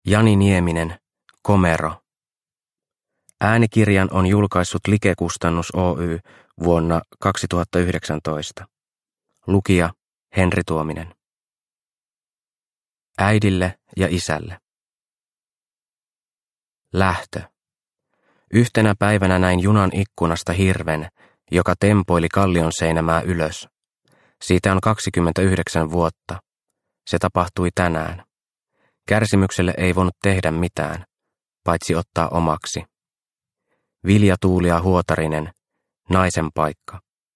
Jani Nieminen, Komero. Äänikirjan on julkaissut Like-kustannus Oy vuonna 2019. Lukija Henri Tuominen. Äidille ja isälle. Lähtö. Yhtenä päivänä näin junan ikkunasta hirven, joka tempoili kallion seinämää ylös. Siitä on 29 vuotta. Se tapahtui tänään. Kärsimykselle ei voinut tehdä mitään, paitsi ottaa omaksi. Vilja Tuulia Huotarinen, naisen paikka.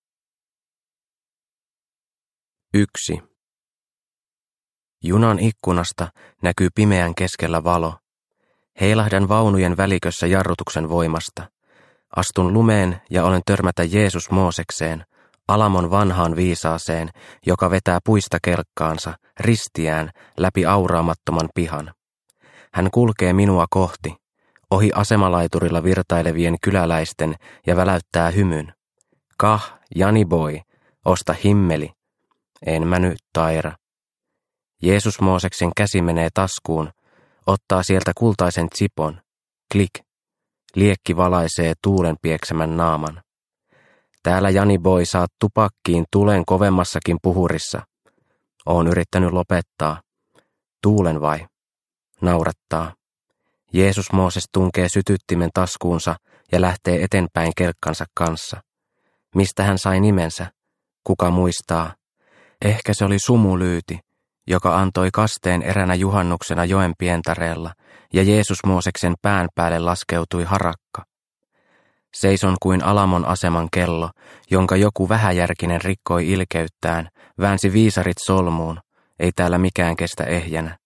1. Junan ikkunasta näkyy pimeän keskellä valo. Heilahdan vaunujen välikössä jarrutuksen voimasta. Astun lumeen ja olen törmätä Jeesus Moosekseen, Alamon vanhaan viisaaseen, joka vetää puista kelkkaansa, ristiään, läpi auraamattoman pihan. Hän kulkee minua kohti, ohi asemalaiturilla virtailevien kyläläisten ja väläyttää hymyn. Kah, Jani boy, osta himmeli. En mä nyt taira. Jeesus Mooseksen käsi menee taskuun, ottaa sieltä kultaisen tsipon. Klik. Liekki valaisee tuulen pieksemän naaman. Täällä Jani boy saat tupakkiin tulen kovemmassakin puhurissa. Oon yrittänyt lopettaa. Tuulen vai? Naurattaa. Jeesus Mooses tunkee sytyttimen taskuunsa ja lähtee eteenpäin kelkkansa kanssa. Mistä hän sai nimensä? Kuka muistaa? Ehkä se oli Sumulyyti, joka antoi kasteen eränä juhannuksena joen pientareella, ja Jeesus Mooseksen pään päälle laskeutui harakka. Seison kuin Alamon aseman kello, jonka joku vähäjärkinen rikkoi ilkeyttään, väänsi viisarit solmuun, ei täällä mikään kestä ehjänä.